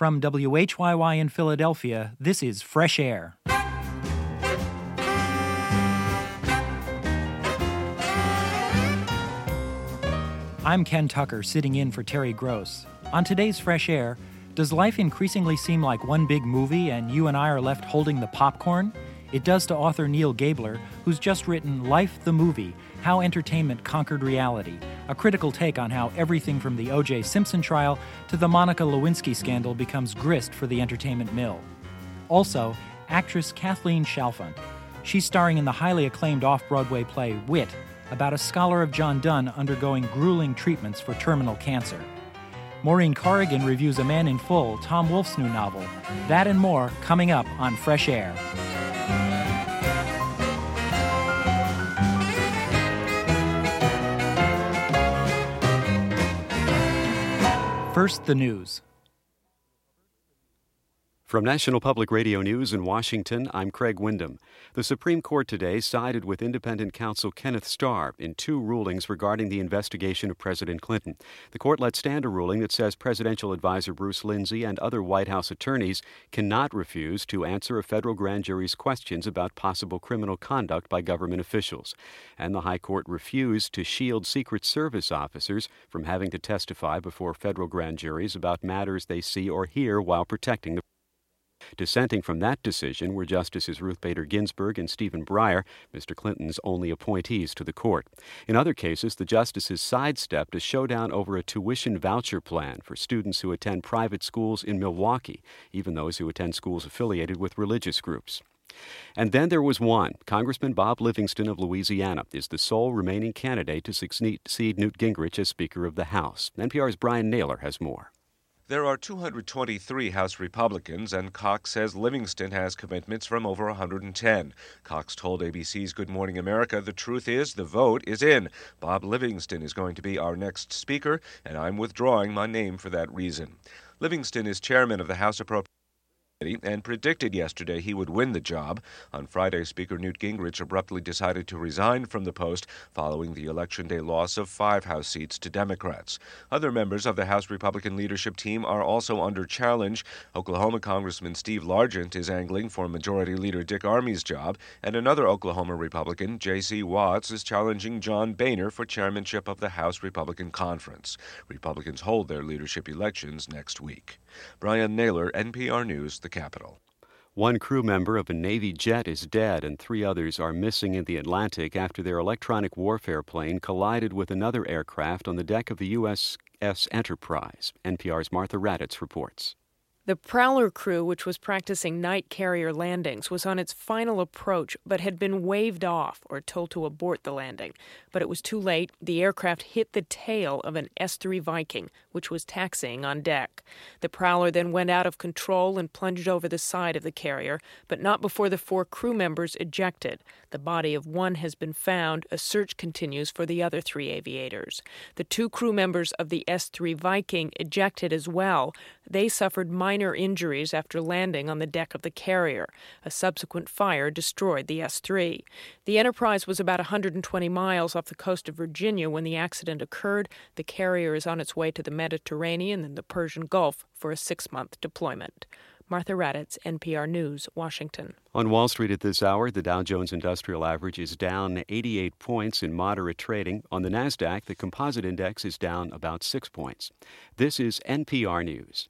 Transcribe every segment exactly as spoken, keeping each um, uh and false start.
From W H Y Y in Philadelphia, this is Fresh Air. I'm Ken Tucker, sitting in for Terry Gross. On today's Fresh Air, does life increasingly seem like one big movie and you and I are left holding the popcorn? It does to author Neil Gabler, who's just written Life the Movie, How Entertainment Conquered Reality, a critical take on how everything from the O J Simpson trial to the Monica Lewinsky scandal becomes grist for the entertainment mill. Also, actress Kathleen Chalfant. She's starring in the highly acclaimed off-Broadway play Wit, about a scholar of John Donne undergoing grueling treatments for terminal cancer. Maureen Corrigan reviews A Man in Full, Tom Wolfe's new novel. That and more coming up on Fresh Air. First, the news. From National Public Radio News in Washington, I'm Craig Wyndham. The Supreme Court today sided with independent counsel Kenneth Starr in two rulings regarding the investigation of President Clinton. The court let stand a ruling that says presidential advisor Bruce Lindsay and other White House attorneys cannot refuse to answer a federal grand jury's questions about possible criminal conduct by government officials. And the High Court refused to shield Secret Service officers from having to testify before federal grand juries about matters they see or hear while protecting the Dissenting from that decision were Justices Ruth Bader Ginsburg and Stephen Breyer, Mister Clinton's only appointees to the court. In other cases, the justices sidestepped a showdown over a tuition voucher plan for students who attend private schools in Milwaukee, even those who attend schools affiliated with religious groups. And then there was one. Congressman Bob Livingston of Louisiana is the sole remaining candidate to succeed Newt Gingrich as Speaker of the House. N P R's Brian Naylor has more. There are two hundred twenty-three House Republicans, and Cox says Livingston has commitments from over one hundred ten. Cox told A B C's Good Morning America the truth is the vote is in. Bob Livingston is going to be our next Speaker, and I'm withdrawing my name for that reason. Livingston is chairman of the House Appropriations and predicted yesterday he would win the job. On Friday, Speaker Newt Gingrich abruptly decided to resign from the post following the Election Day loss of five House seats to Democrats. Other members of the House Republican leadership team are also under challenge. Oklahoma Congressman Steve Largent is angling for Majority Leader Dick Armey's job, and another Oklahoma Republican, J C Watts, is challenging John Boehner for chairmanship of the House Republican Conference. Republicans hold their leadership elections next week. Brian Naylor, N P R News, the Capitol. One crew member of a Navy jet is dead and three others are missing in the Atlantic after their electronic warfare plane collided with another aircraft on the deck of the U S S Enterprise. N P R's Martha Raddatz reports. The Prowler crew, which was practicing night carrier landings, was on its final approach but had been waved off or told to abort the landing. But it was too late. The aircraft hit the tail of an S three Viking, which was taxiing on deck. The Prowler then went out of control and plunged over the side of the carrier, but not before the four crew members ejected. The body of one has been found. A search continues for the other three aviators. The two crew members of the S three Viking ejected as well. They suffered minor minor injuries after landing on the deck of the carrier. A subsequent fire destroyed the S three. The Enterprise was about one hundred twenty miles off the coast of Virginia when the accident occurred. The carrier is on its way to the Mediterranean and the Persian Gulf for a six-month deployment. Martha Raddatz, N P R News, Washington. On Wall Street at this hour, the Dow Jones Industrial Average is down eighty-eight points in moderate trading. On the NASDAQ, the composite index is down about six points. This is N P R News.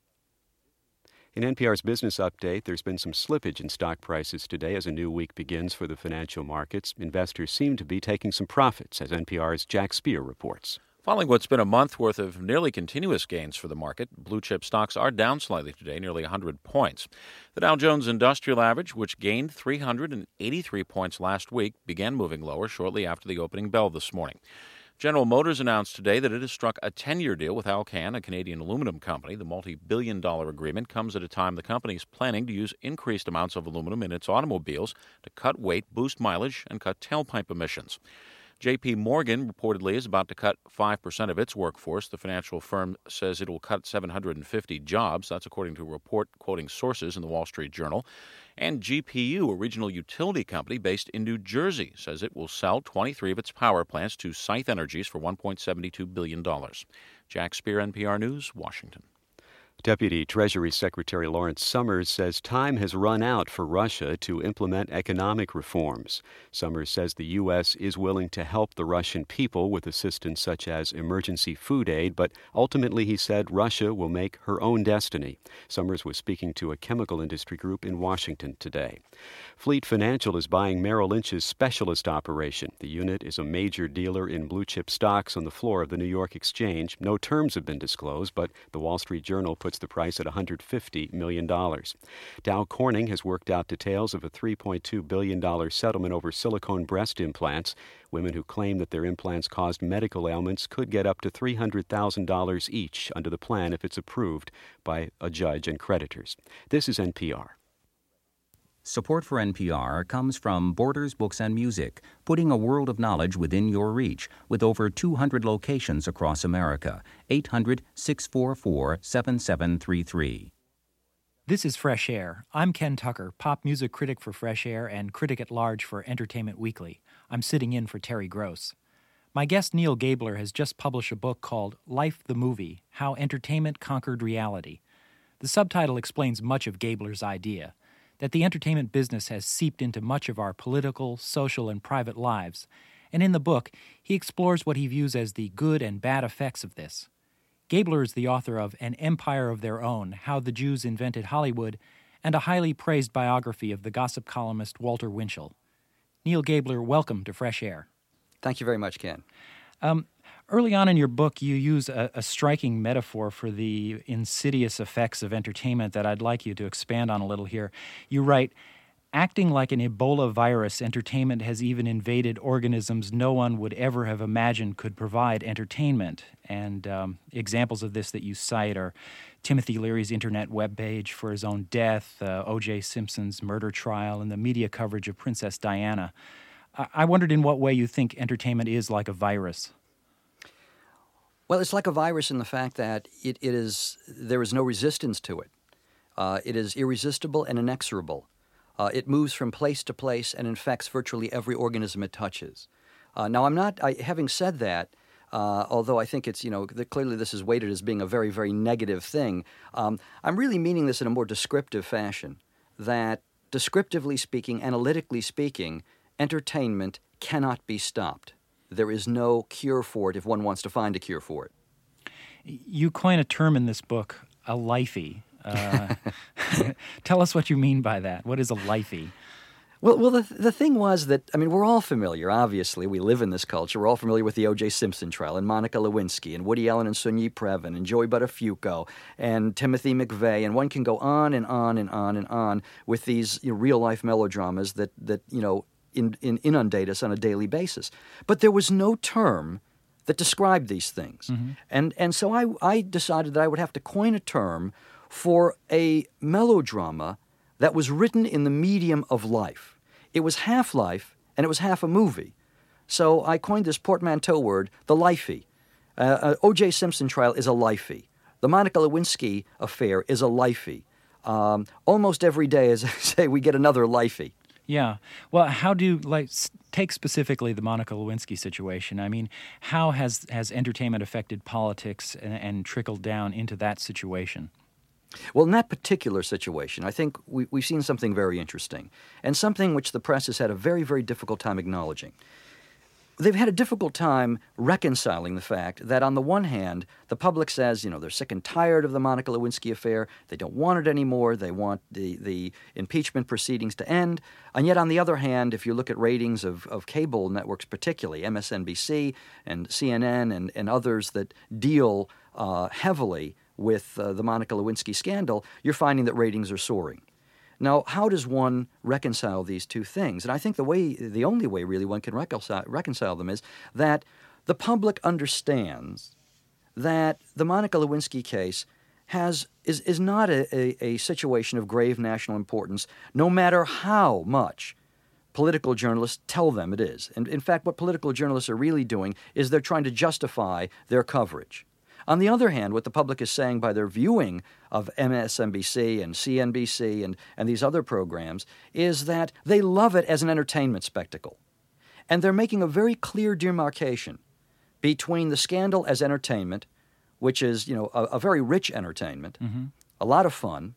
In N P R's Business Update, there's been some slippage in stock prices today as a new week begins for the financial markets. Investors seem to be taking some profits, as N P R's Jack Speer reports. Following what's been a month worth of nearly continuous gains for the market, blue-chip stocks are down slightly today, nearly one hundred points. The Dow Jones Industrial Average, which gained three hundred eighty-three points last week, began moving lower shortly after the opening bell this morning. General Motors announced today that it has struck a ten-year deal with Alcan, a Canadian aluminum company. The multi-billion dollar agreement comes at a time the company is planning to use increased amounts of aluminum in its automobiles to cut weight, boost mileage, and cut tailpipe emissions. J P. Morgan reportedly is about to cut five percent of its workforce. The financial firm says it will cut seven hundred fifty jobs. That's according to a report quoting sources in the Wall Street Journal. And G P U, a regional utility company based in New Jersey, says it will sell twenty-three of its power plants to Scythe Energies for one point seven two billion dollars. Jack Speer, N P R News, Washington. Deputy Treasury Secretary Lawrence Summers says time has run out for Russia to implement economic reforms. Summers says the U S is willing to help the Russian people with assistance such as emergency food aid, but ultimately, he said, Russia will make her own destiny. Summers was speaking to a chemical industry group in Washington today. Fleet Financial is buying Merrill Lynch's specialist operation. The unit is a major dealer in blue-chip stocks on the floor of the New York Exchange. No terms have been disclosed, but the Wall Street Journal puts the price at one hundred fifty million dollars. Dow Corning has worked out details of a three point two billion dollars settlement over silicone breast implants. Women who claim that their implants caused medical ailments could get up to three hundred thousand dollars each under the plan if it's approved by a judge and creditors. This is N P R. Support for N P R comes from Borders Books and Music, putting a world of knowledge within your reach with over two hundred locations across America. eight hundred, six four four, seven seven three three. This is Fresh Air. I'm Ken Tucker, pop music critic for Fresh Air and critic at large for Entertainment Weekly. I'm sitting in for Terry Gross. My guest Neil Gabler has just published a book called Life the Movie, How Entertainment Conquered Reality. The subtitle explains much of Gabler's idea, that the entertainment business has seeped into much of our political, social, and private lives, and in the book, he explores what he views as the good and bad effects of this. Gabler is the author of An Empire of Their Own, How the Jews Invented Hollywood, and a highly praised biography of the gossip columnist Walter Winchell. Neil Gabler, welcome to Fresh Air. Thank you very much, Ken. Um, early on in your book, you use a, a striking metaphor for the insidious effects of entertainment that I'd like you to expand on a little here. You write, acting like an Ebola virus, entertainment has even invaded organisms no one would ever have imagined could provide entertainment. And um, examples of this that you cite are Timothy Leary's internet webpage for his own death, uh, O J Simpson's murder trial, and the media coverage of Princess Diana. I wondered in what way you think entertainment is like a virus. Well, it's like a virus in the fact that it, it is there is no resistance to it. Uh, it is irresistible and inexorable. Uh, it moves from place to place and infects virtually every organism it touches. Uh, now, I'm not. I, having said that, uh, although I think it's you know the, clearly this is weighted as being a very very negative thing, um, I'm really meaning this in a more descriptive fashion. That descriptively speaking, analytically speaking, entertainment cannot be stopped. There is no cure for it if one wants to find a cure for it. You coin a term in this book, a lifey. Uh, tell us what you mean by that. What is a lifey? Well, well, the the thing was that, I mean, we're all familiar, obviously. We live in this culture. We're all familiar with the O J Simpson trial and Monica Lewinsky and Woody Allen and Sonia Previn and Joey Buttafuoco and Timothy McVeigh. And one can go on and on and on and on with these you know, real-life melodramas that, that you know, In, in, inundate us on a daily basis. But there was no term that described these things. Mm-hmm. And and so I, I decided that I would have to coin a term for a melodrama that was written in the medium of life. It was half life and it was half a movie. So I coined this portmanteau word, the lifey. Uh, uh, O J Simpson trial is a lifey. The Monica Lewinsky affair is a lifey. Um, almost every day, as I say, we get another lifey. Yeah. Well, how do, like, take specifically the Monica Lewinsky situation. I mean, how has, has entertainment affected politics and, and trickled down into that situation? Well, in that particular situation, I think we, we've seen something very interesting, and something which the press has had a very, very difficult time acknowledging. They've had a difficult time reconciling the fact that, on the one hand, the public says, you know, they're sick and tired of the Monica Lewinsky affair. They don't want it anymore. They want the, the impeachment proceedings to end. And yet, on the other hand, if you look at ratings of, of cable networks, particularly M S N B C and C N N and, and others that deal uh, heavily with uh, the Monica Lewinsky scandal, you're finding that ratings are soaring. Now, how does one reconcile these two things? And I think the way, the only way really one can reconcile, reconcile them is that the public understands that the Monica Lewinsky case has is, is not a, a, a situation of grave national importance, no matter how much political journalists tell them it is. And in fact, what political journalists are really doing is they're trying to justify their coverage. On the other hand, what the public is saying by their viewing of M S N B C and C N B C and, and these other programs is that they love it as an entertainment spectacle. And they're making a very clear demarcation between the scandal as entertainment, which is, you know, a, a very rich entertainment, mm-hmm. a lot of fun,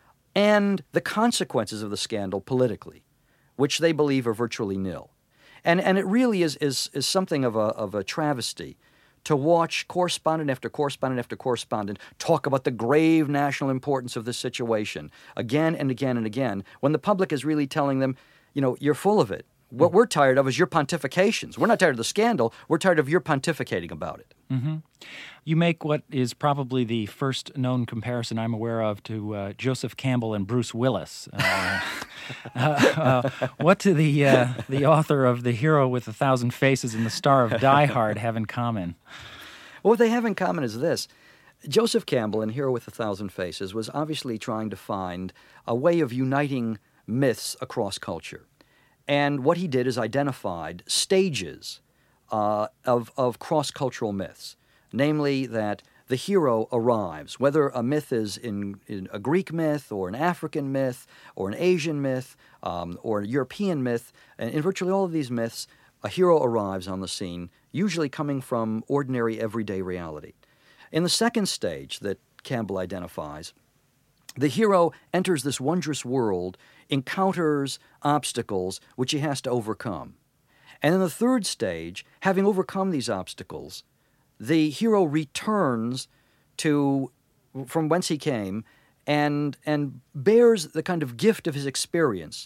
and the consequences of the scandal politically, which they believe are virtually nil. And and it really is is is something of a of a travesty to watch correspondent after correspondent after correspondent talk about the grave national importance of this situation again and again and again, when the public is really telling them, you know, you're full of it. What we're tired of is your pontifications. We're not tired of the scandal. We're tired of your pontificating about it. Mm-hmm. You make what is probably the first known comparison I'm aware of to uh, Joseph Campbell and Bruce Willis. Uh, uh, uh, what do the uh, the author of The Hero with a Thousand Faces and the star of Die Hard have in common? Well, what they have in common is this. Joseph Campbell in Hero with a Thousand Faces was obviously trying to find a way of uniting myths across culture. And what he did is identified stages uh, of, of cross-cultural myths, namely that the hero arrives, whether a myth is in, in a Greek myth or an African myth or an Asian myth um, or a European myth. And in virtually all of these myths, a hero arrives on the scene, usually coming from ordinary everyday reality. In the second stage that Campbell identifies, the hero enters this wondrous world, encounters obstacles which he has to overcome. And in the third stage, having overcome these obstacles, the hero returns to from whence he came and and bears the kind of gift of his experience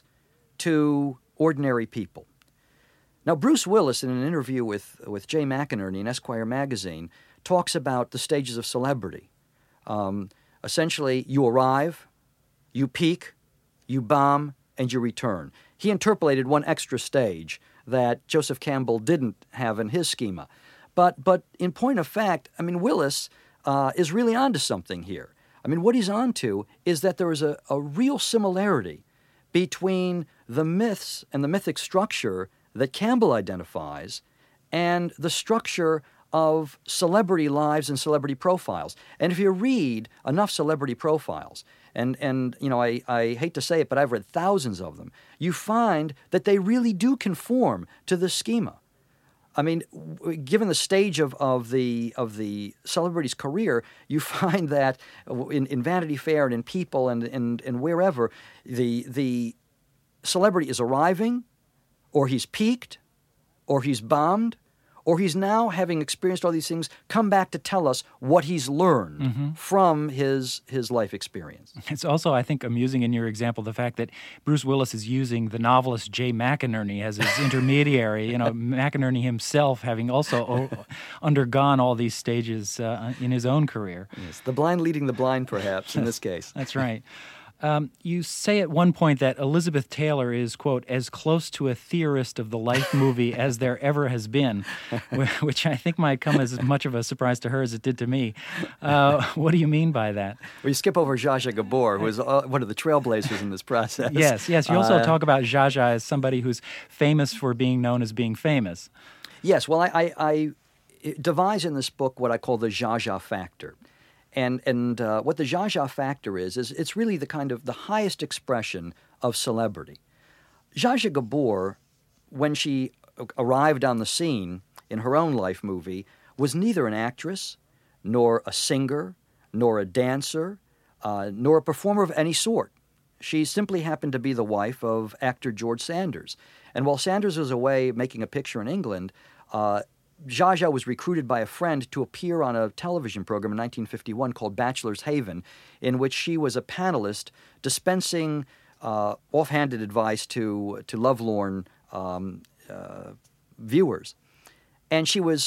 to ordinary people. Now, Bruce Willis, in an interview with, with Jay McInerney in Esquire magazine, talks about the stages of celebrity. Um, essentially, you arrive, you peak, you bomb, and you return. He interpolated one extra stage that Joseph Campbell didn't have in his schema. But but in point of fact, I mean, Willis uh, is really onto something here. I mean, what he's onto is that there is a, a real similarity between the myths and the mythic structure that Campbell identifies and the structure of celebrity lives and celebrity profiles. And if you read enough celebrity profiles, and, and you know, I, I hate to say it, but I've read thousands of them, you find that they really do conform to this schema. I mean, given the stage of, of the of the celebrity's career, you find that in, in Vanity Fair and in People and, and, and wherever, the the celebrity is arriving, or he's peaked, or he's bombed, or he's now, having experienced all these things, come back to tell us what he's learned mm-hmm. from his his life experience. It's also, I think, amusing in your example, the fact that Bruce Willis is using the novelist Jay McInerney as his intermediary, you know, McInerney himself having also o- undergone all these stages uh, in his own career. Yes, the blind leading the blind, perhaps, in this case. That's right. Um, you say at one point that Elizabeth Taylor is, quote, as close to a theorist of the life movie as there ever has been, which I think might come as much of a surprise to her as it did to me. Uh, what do you mean by that? Well, you skip over Zsa Zsa Gabor, who was uh, one of the trailblazers in this process. Yes, yes. You also uh, talk about Zsa Zsa as somebody who's famous for being known as being famous. Yes, well, I, I, I devise in this book what I call the Zsa Zsa factor. And and uh, what the Zsa Zsa factor is, is it's really the kind of the highest expression of celebrity. Zsa Zsa Gabor, when she arrived on the scene in her own life movie, was neither an actress, nor a singer, nor a dancer, uh, nor a performer of any sort. She simply happened to be the wife of actor George Sanders. And while Sanders was away making a picture in England, uh, Zsa Zsa was recruited by a friend to appear on a television program in nineteen fifty-one called Bachelor's Haven, in which she was a panelist dispensing uh, offhanded advice to to lovelorn um, uh, viewers. And she was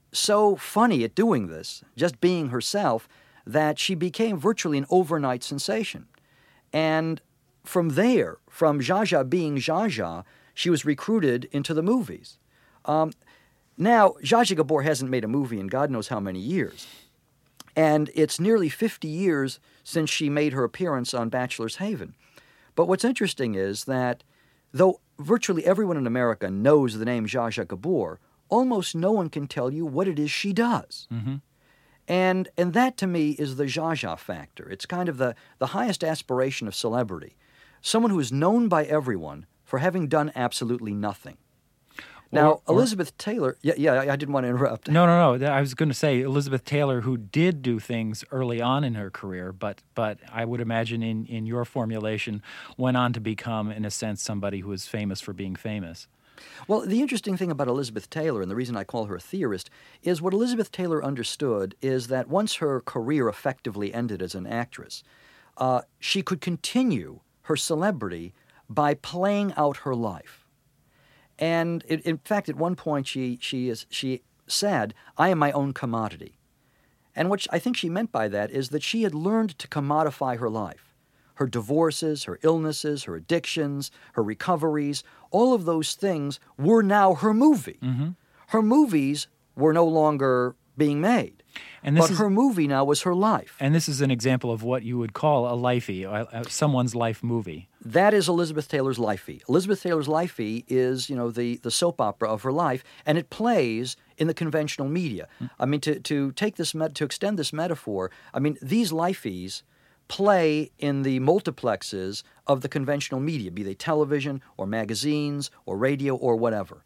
so funny at doing this, just being herself, that she became virtually an overnight sensation. And from there, from Zsa Zsa being Zsa Zsa, she was recruited into the movies. Um, Now, Zsa Zsa Gabor hasn't made a movie in God knows how many years. And it's nearly fifty years since she made her appearance on Bachelor's Haven. But what's interesting is that though virtually everyone in America knows the name Zsa Zsa Gabor, almost no one can tell you what it is she does. Mm-hmm. And and that, to me, is the Zsa Zsa factor. It's kind of the, the highest aspiration of celebrity. Someone who is known by everyone for having done absolutely nothing. Now, Or- or- Elizabeth Taylor, yeah, yeah, I I didn't want to interrupt. No, no, no. I was going to say Elizabeth Taylor, who did do things early on in her career, but but I would imagine in, in your formulation went on to become, in a sense, somebody who is famous for being famous. Well, the interesting thing about Elizabeth Taylor, and the reason I call her a theorist, is what Elizabeth Taylor understood is that once her career effectively ended as an actress, uh, she could continue her celebrity by playing out her life. And it, in fact, at one point, she she is she said, "I am my own commodity," and what I think she meant by that is that she had learned to commodify her life, her divorces, her illnesses, her addictions, her recoveries. All of those things were now her movie. Mm-hmm. Her movies were no longer being made, And this but is her movie now was her life. and this is an example of what you would call a lifey, uh, uh, someone's life movie. That is Elizabeth Taylor's lifey. Elizabeth Taylor's lifey is, you know, the, the soap opera of her life, and it plays in the conventional media. Mm. I mean, to, to take this met- to extend this metaphor, I mean, these lifeys play in the multiplexes of the conventional media, be they television or magazines or radio or whatever.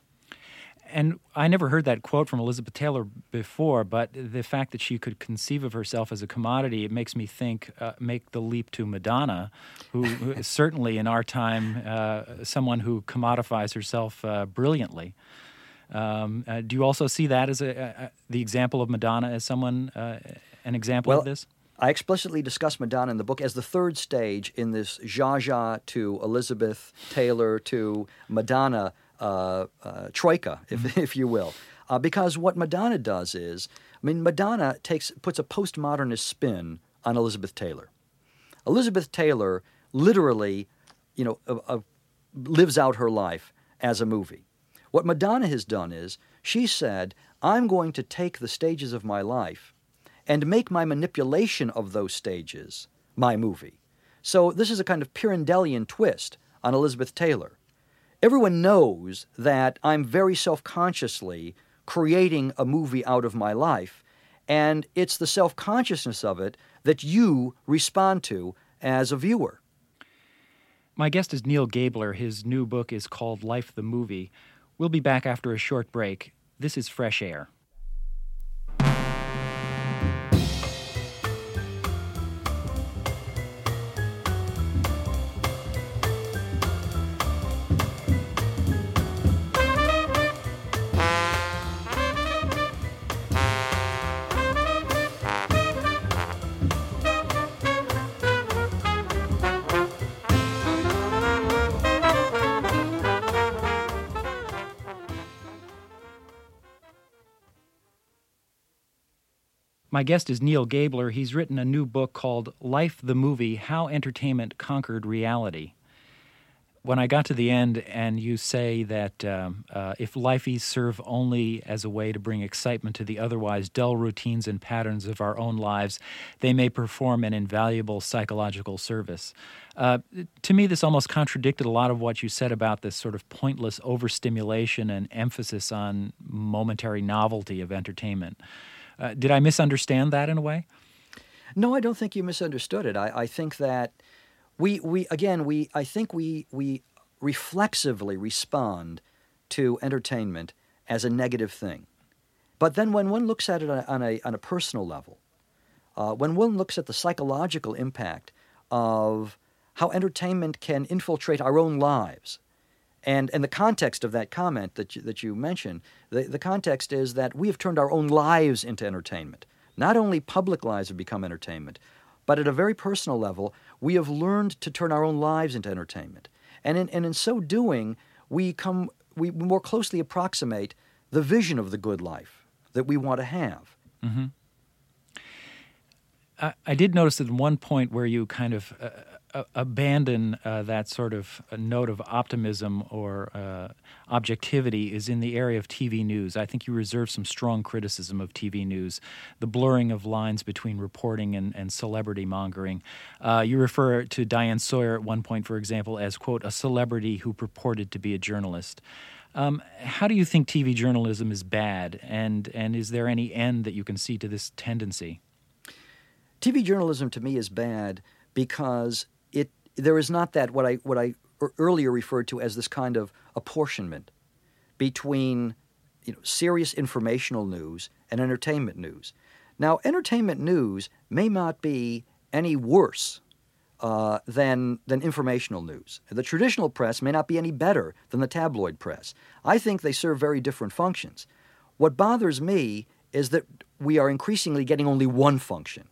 And I never heard that quote from Elizabeth Taylor before, but the fact that she could conceive of herself as a commodity, it makes me think, uh, make the leap to Madonna, who, who is certainly in our time uh, someone who commodifies herself uh, brilliantly. Um, uh, do you also see that as a, a, the example of Madonna as someone, uh, an example well, of this? I explicitly discuss Madonna in the book as the third stage in this Zsa Zsa to Elizabeth Taylor to Madonna uh, uh, troika, if, mm-hmm. if you will. Uh, because what Madonna does is, I mean, Madonna takes puts a postmodernist spin on Elizabeth Taylor. Elizabeth Taylor literally, you know, uh, uh, lives out her life as a movie. What Madonna has done is, she said, I'm going to take the stages of my life and make my manipulation of those stages my movie. So this is a kind of Pirandellian twist on Elizabeth Taylor. Everyone knows that I'm very self-consciously creating a movie out of my life, and it's the self-consciousness of it that you respond to as a viewer. My guest is Neil Gabler. His new book is called Life the Movie. We'll be back after a short break. This is Fresh Air. My guest is Neil Gabler. He's written a new book called Life the Movie, How Entertainment Conquered Reality. When I got to the end and you say that um, uh, if lifeys serve only as a way to bring excitement to the otherwise dull routines and patterns of our own lives, they may perform an invaluable psychological service. Uh, to me, this almost contradicted a lot of what you said about this sort of pointless overstimulation and emphasis on momentary novelty of entertainment. Uh, did I misunderstand that in a way? No, I don't think you misunderstood it. I, I think that we, we again, we I think we we reflexively respond to entertainment as a negative thing. But then when one looks at it on a, on a, on a personal level, uh, when one looks at the psychological impact of how entertainment can infiltrate our own lives, And and the context of that comment that you, that you mentioned, the, the context is that we have turned our own lives into entertainment. Not only public lives have become entertainment, but at a very personal level, we have learned to turn our own lives into entertainment. And in, and in so doing, we come we more closely approximate the vision of the good life that we want to have. Mm-hmm. I, I did notice at one point where you kind of uh, uh, abandon uh, that sort of note of optimism or uh, objectivity is in the area of T V news. I think you reserve some strong criticism of T V news, the blurring of lines between reporting and, and celebrity mongering. Uh, you refer to Diane Sawyer at one point, for example, as, quote, a celebrity who purported to be a journalist. Um, how do you think T V journalism is bad, and, and is there any end that you can see to this tendency? T V journalism to me is bad because it there is not that what I what I earlier referred to as this kind of apportionment between you know, serious informational news and entertainment news. Now, entertainment news may not be any worse uh, than, than informational news. The traditional press may not be any better than the tabloid press. I think they serve very different functions. What bothers me is that we are increasingly getting only one function.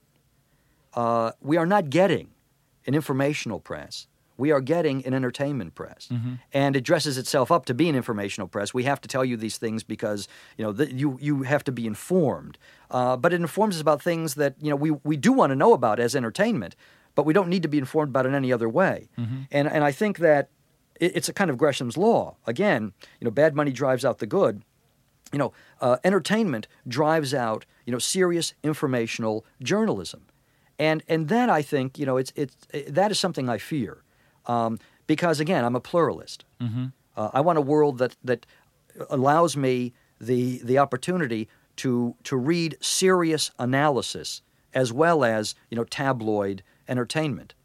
Uh, we are not getting an informational press. We are getting an entertainment press. Mm-hmm. And it dresses itself up to be an informational press. We have to tell you these things because, you know, the, you, you have to be informed. Uh, but it informs us about things that, you know, we, we do want to know about as entertainment, but we don't need to be informed about it any other way. Mm-hmm. And, and I think that it, it's a kind of Gresham's law. Again, you know, bad money drives out the good. You know, uh, entertainment drives out, you know, serious informational journalism. And and that, I think, you know, it's it's it, that is something I fear. Um, because, again, I'm a pluralist. Mm-hmm. Uh, I want a world that, that allows me the the opportunity to to read serious analysis as well as, you know, tabloid entertainment.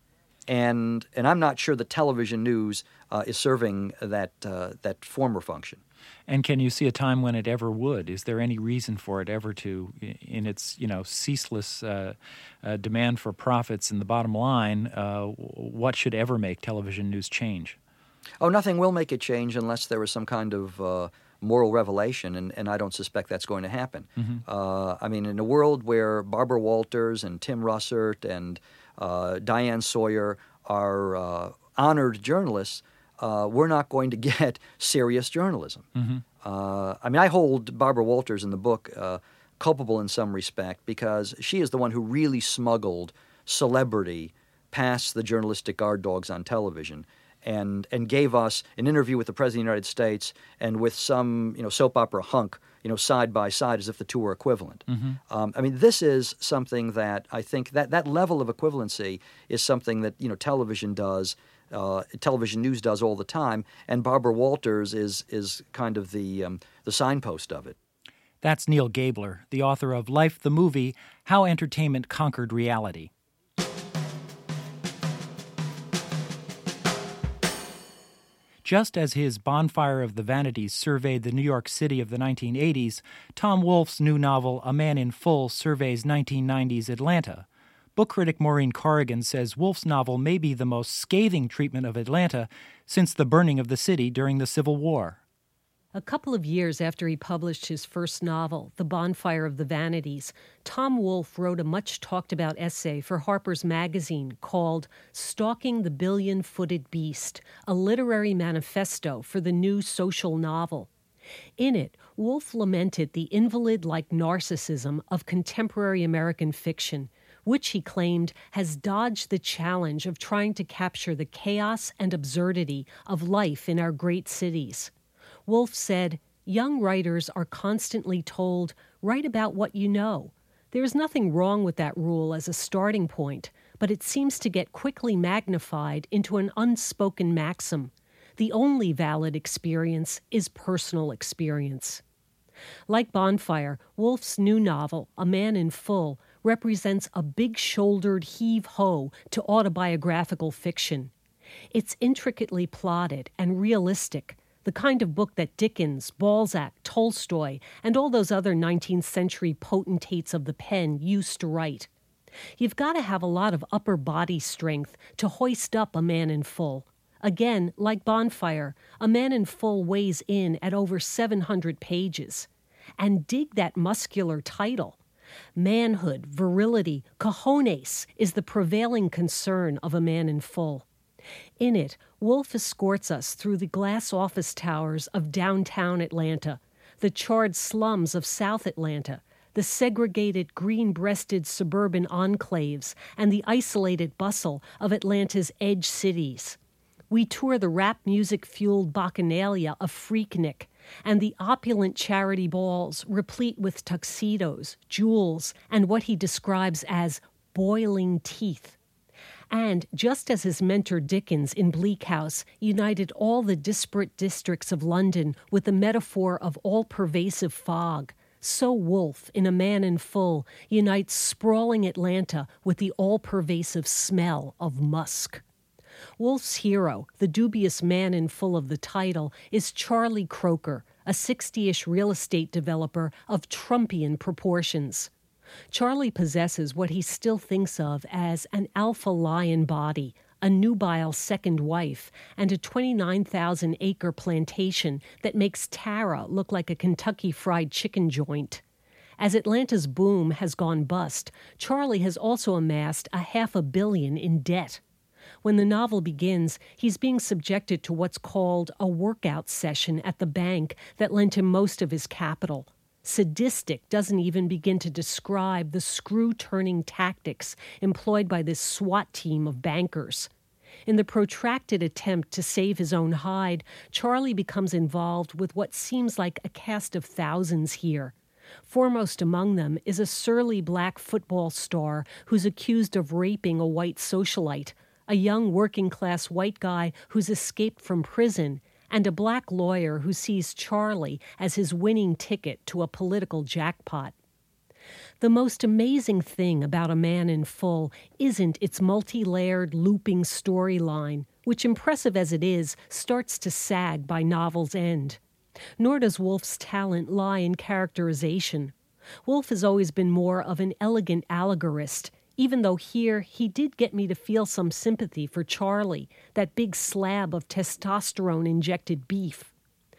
And and I'm not sure that television news uh, is serving that uh, that former function. And can you see a time when it ever would? Is there any reason for it ever to, in its you know ceaseless uh, uh, demand for profits in the bottom line, uh, what should ever make television news change? Oh, nothing will make it change unless there is some kind of uh, moral revelation, and, and I don't suspect that's going to happen. Mm-hmm. Uh, I mean, in a world where Barbara Walters and Tim Russert and uh, Diane Sawyer are uh, honored journalists, Uh, we're not going to get serious journalism. Mm-hmm. Uh, I mean, I hold Barbara Walters in the book uh, culpable in some respect because she is the one who really smuggled celebrity past the journalistic guard dogs on television and and gave us an interview with the President of the United States and with some you know soap opera hunk you know side by side as if the two were equivalent. Mm-hmm. Um, I mean, this is something that I think that that level of equivalency is something that you know television does. Uh, television news does all the time, and Barbara Walters is is kind of the um, the signpost of it. That's Neil Gabler, the author of Life the Movie, How Entertainment Conquered Reality. Just as his Bonfire of the Vanities surveyed the New York City of the nineteen eighties, Tom Wolfe's new novel A Man in Full surveys nineteen nineties Atlanta. Book critic Maureen Corrigan says Wolfe's novel may be the most scathing treatment of Atlanta since the burning of the city during the Civil War. A couple of years after he published his first novel, The Bonfire of the Vanities, Tom Wolfe wrote a much-talked-about essay for Harper's Magazine called Stalking the Billion-Footed Beast, a literary manifesto for the new social novel. In it, Wolfe lamented the invalid-like narcissism of contemporary American fiction, which he claimed has dodged the challenge of trying to capture the chaos and absurdity of life in our great cities. Wolfe said, young writers are constantly told, write about what you know. There is nothing wrong with that rule as a starting point, but it seems to get quickly magnified into an unspoken maxim. The only valid experience is personal experience. Like Bonfire, Wolfe's new novel, A Man in Full, represents a big-shouldered heave-ho to autobiographical fiction. It's intricately plotted and realistic, the kind of book that Dickens, Balzac, Tolstoy, and all those other nineteenth century potentates of the pen used to write. You've got to have a lot of upper body strength to hoist up A Man in Full. Again, like Bonfire, A Man in Full weighs in at over seven hundred pages. And dig that muscular title. Manhood, virility, cojones is the prevailing concern of A Man in Full. In it, Wolfe escorts us through the glass office towers of downtown Atlanta, the charred slums of South Atlanta, the segregated green-breasted suburban enclaves, and the isolated bustle of Atlanta's edge cities. We tour the rap music-fueled bacchanalia of Freaknik and the opulent charity balls replete with tuxedos, jewels, and what he describes as boiling teeth. And just as his mentor Dickens in Bleak House united all the disparate districts of London with the metaphor of all-pervasive fog, so Wolfe, in A Man in Full, unites sprawling Atlanta with the all-pervasive smell of musk. Wolfe's hero, the dubious man in full of the title, is Charlie Croker, a sixty-ish real estate developer of Trumpian proportions. Charlie possesses what he still thinks of as an alpha lion body, a nubile second wife, and a twenty-nine thousand acre plantation that makes Tara look like a Kentucky Fried Chicken joint. As Atlanta's boom has gone bust, Charlie has also amassed a half a billion in debt. When the novel begins, he's being subjected to what's called a workout session at the bank that lent him most of his capital. Sadistic doesn't even begin to describe the screw-turning tactics employed by this SWAT team of bankers. In the protracted attempt to save his own hide, Charlie becomes involved with what seems like a cast of thousands here. Foremost among them is a surly black football star who's accused of raping a white socialite, a young working-class white guy who's escaped from prison, and a black lawyer who sees Charlie as his winning ticket to a political jackpot. The most amazing thing about A Man in Full isn't its multi-layered, looping storyline, which, impressive as it is, starts to sag by novel's end. Nor does Woolf's talent lie in characterization. Woolf has always been more of an elegant allegorist, even though here he did get me to feel some sympathy for Charlie, that big slab of testosterone-injected beef.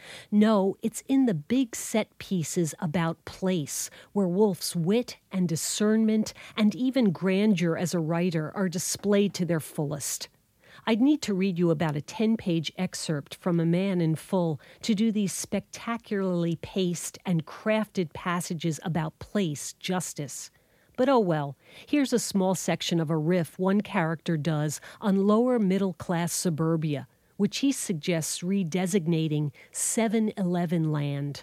No, it's in the big set pieces about place, where Woolf's wit and discernment and even grandeur as a writer are displayed to their fullest. I'd need to read you about a ten-page excerpt from A Man in Full to do these spectacularly paced and crafted passages about place justice. But oh well, here's a small section of a riff one character does on lower middle-class suburbia, which he suggests redesignating seven eleven land.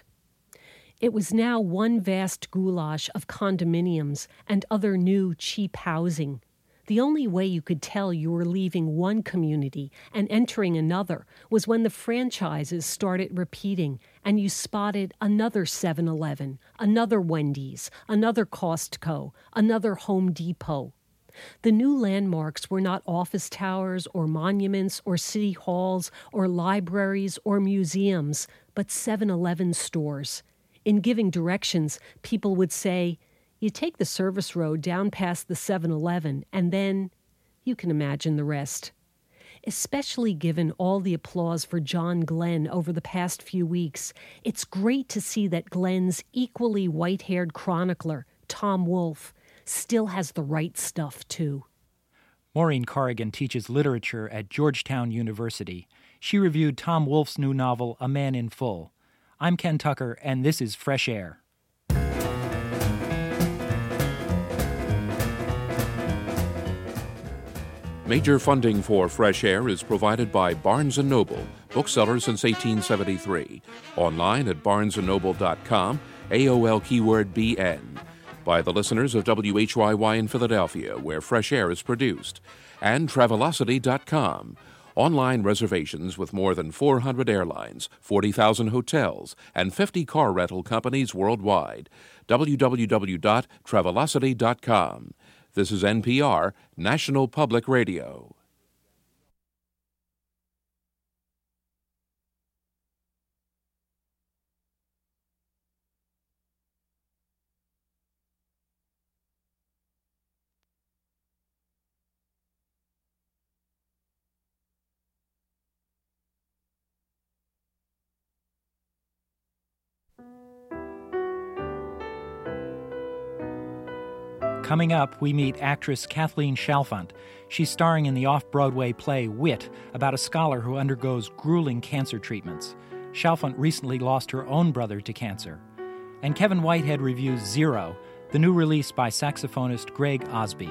It was now one vast goulash of condominiums and other new cheap housing. The only way you could tell you were leaving one community and entering another was when the franchises started repeating and you spotted another seven eleven, another Wendy's, another Costco, another Home Depot. The new landmarks were not office towers or monuments or city halls or libraries or museums, but seven eleven stores. In giving directions, people would say, you take the service road down past the seven eleven, and then you can imagine the rest. Especially given all the applause for John Glenn over the past few weeks, it's great to see that Glenn's equally white-haired chronicler, Tom Wolfe, still has the right stuff, too. Maureen Corrigan teaches literature at Georgetown University. She reviewed Tom Wolfe's new novel, A Man in Full. I'm Ken Tucker, and this is Fresh Air. Major funding for Fresh Air is provided by Barnes and Noble, bookseller since eighteen seventy-three. Online at barnes and noble dot com, A O L keyword B N. By the listeners of W H Y Y in Philadelphia, where Fresh Air is produced. And Travelocity dot com. Online reservations with more than four hundred airlines, forty thousand hotels, and fifty car rental companies worldwide. w w w dot travelocity dot com. This is N P R, National Public Radio. Coming up, we meet actress Kathleen Chalfant. She's starring in the off-Broadway play Wit, about a scholar who undergoes grueling cancer treatments. Chalfant recently lost her own brother to cancer. And Kevin Whitehead reviews Zero, the new release by saxophonist Greg Osby.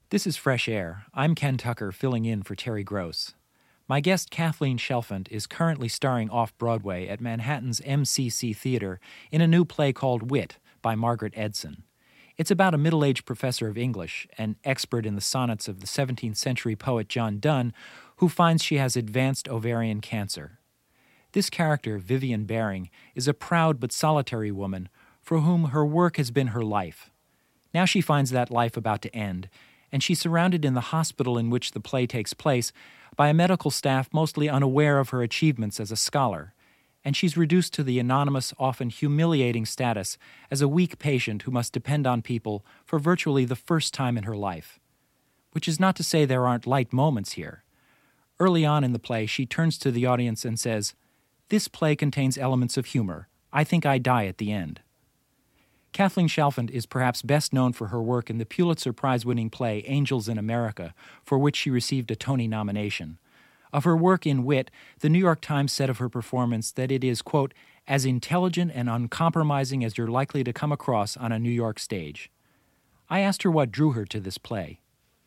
This is Fresh Air. I'm Ken Tucker, filling in for Terry Gross. My guest, Kathleen Chelfant, is currently starring off-Broadway at Manhattan's M C C Theater in a new play called Wit by Margaret Edson. It's about a middle-aged professor of English, an expert in the sonnets of the seventeenth century poet John Donne, who finds she has advanced ovarian cancer. This character, Vivian Baring, is a proud but solitary woman for whom her work has been her life. Now she finds that life about to end, and she's surrounded in the hospital in which the play takes place by a medical staff mostly unaware of her achievements as a scholar, and she's reduced to the anonymous, often humiliating status as a weak patient who must depend on people for virtually the first time in her life. Which is not to say there aren't light moments here. Early on in the play, she turns to the audience and says, "This play contains elements of humor. I think I die at the end." Kathleen Chelfant is perhaps best known for her work in the Pulitzer Prize-winning play Angels in America, for which she received a Tony nomination. Of her work in Wit, the New York Times said of her performance that it is, quote, as intelligent and uncompromising as you're likely to come across on a New York stage. I asked her what drew her to this play.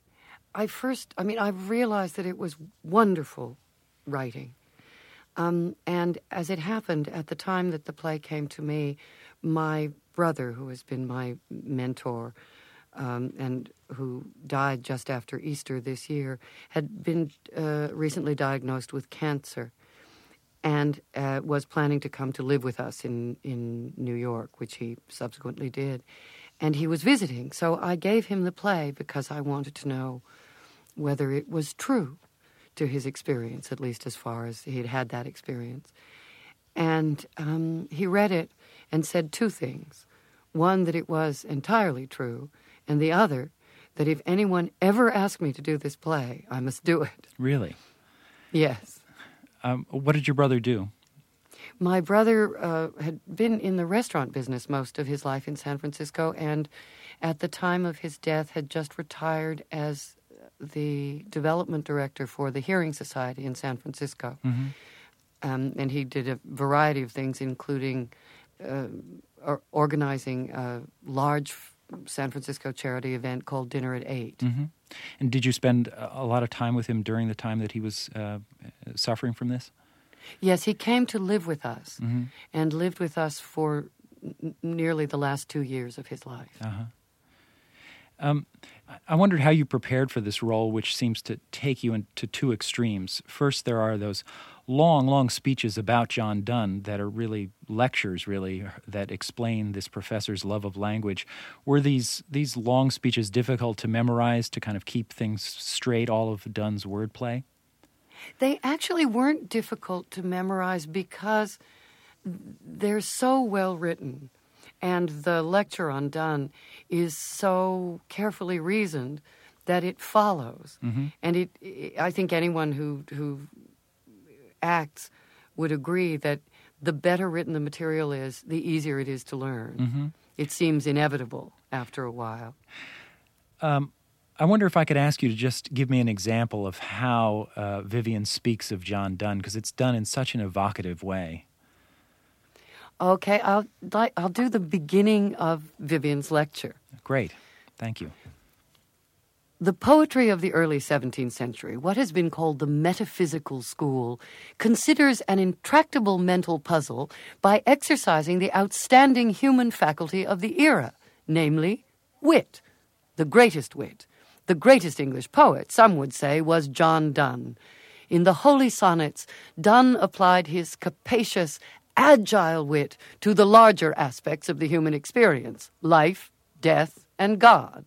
I first, I mean, I realized that it was wonderful writing. Um, and as it happened, at the time that the play came to me, my brother, who has been my mentor um, and who died just after Easter this year, had been uh, recently diagnosed with cancer and uh, was planning to come to live with us in, in New York, which he subsequently did. And he was visiting, so I gave him the play because I wanted to know whether it was true to his experience, at least as far as he had had that experience. And um, he read it and said two things. One, that it was entirely true, and the other, that if anyone ever asked me to do this play, I must do it. Really? Yes. Um, what did your brother do? My brother uh, had been in the restaurant business most of his life in San Francisco, and at the time of his death had just retired as the development director for the Hearing Society in San Francisco. Mm-hmm. Um, and he did a variety of things, including uh, or organizing a large San Francisco charity event called Dinner at Eight. Mm-hmm. And did you spend a lot of time with him during the time that he was uh, suffering from this? Yes, he came to live with us, mm-hmm. and lived with us for n- nearly the last two years of his life. Uh-huh. Um, I wondered how you prepared for this role, which seems to take you into two extremes. First, there are those long, long speeches about John Donne that are really lectures, really, that explain this professor's love of language. Were these these long speeches difficult to memorize, to kind of keep things straight, all of Donne's wordplay? They actually weren't difficult to memorize because they're so well written. And the lecture on Donne is so carefully reasoned that it follows. Mm-hmm. And it, it, I think anyone who who acts would agree that the better written the material is, the easier it is to learn. Mm-hmm. It seems inevitable after a while. Um, I wonder if I could ask you to just give me an example of how uh, Vivian speaks of John Donne, because it's done in such an evocative way. Okay, I'll I'll do the beginning of Vivian's lecture. Great. Thank you. The poetry of the early seventeenth century, what has been called the metaphysical school, considers an intractable mental puzzle by exercising the outstanding human faculty of the era, namely wit. The greatest wit, the greatest English poet, some would say, was John Donne. In the Holy Sonnets, Donne applied his capacious, agile wit to the larger aspects of the human experience, life, death, and God.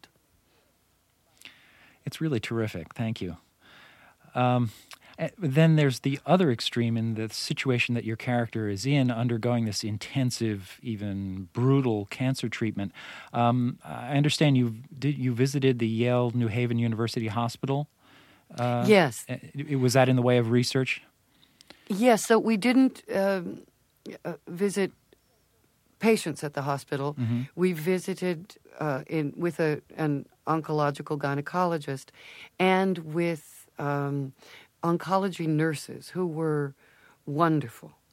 It's really terrific. Thank you. Um, then there's the other extreme in the situation that your character is in, undergoing this intensive, even brutal cancer treatment. Um, I understand you did you visited the Yale New Haven University Hospital? Uh, yes. It, was that in the way of research? Yes, so we didn't um, uh, visit patients at the hospital. Mm-hmm. We visited uh, in with a, an oncological gynecologist and with um, oncology nurses who were wonderful.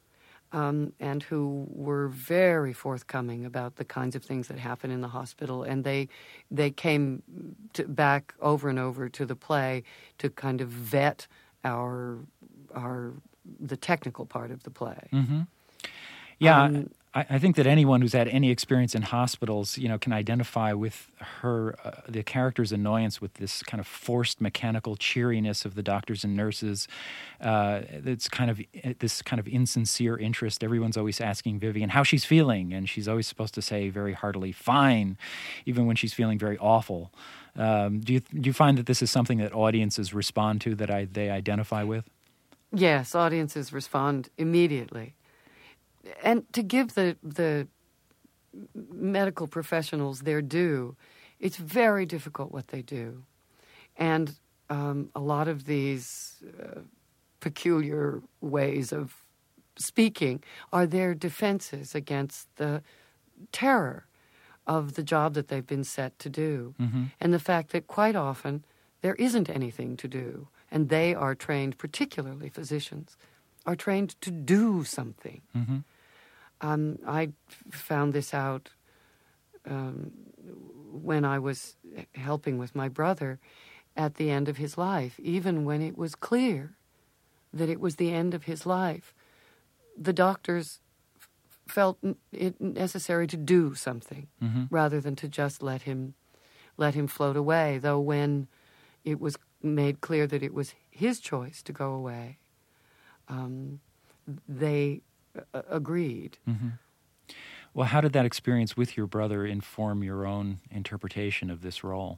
um, and who were very forthcoming about the kinds of things that happen in the hospital. And they they came to, back over and over to the play to kind of vet our our the technical part of the play. Mm-hmm. Yeah. Um, I, I think that anyone who's had any experience in hospitals, you know, can identify with her, uh, the character's annoyance with this kind of forced mechanical cheeriness of the doctors and nurses. Uh, it's kind of this kind of insincere interest. Everyone's always asking Vivian how she's feeling, and she's always supposed to say very heartily, "Fine," even when she's feeling very awful. Um, do you do you find that this is something that audiences respond to, that I, they identify with? Yes, audiences respond immediately. And to give the the medical professionals their due, it's very difficult what they do. And um, a lot of these uh, peculiar ways of speaking are their defenses against the terror of the job that they've been set to do. Mm-hmm. And the fact that quite often there isn't anything to do. And they are trained, particularly physicians, are trained to do something. Mm-hmm. Um, I found this out um, when I was helping with my brother at the end of his life. Even when it was clear that it was the end of his life, the doctors f- felt it necessary to do something mm-hmm. rather than to just let him let him float away. Though when it was made clear that it was his choice to go away, um, they uh, agreed. Mm-hmm. Well, how did that experience with your brother inform your own interpretation of this role?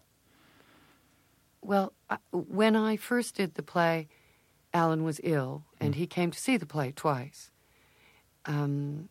Well, I, when I first did the play, Alan was ill, and mm. he came to see the play twice, um,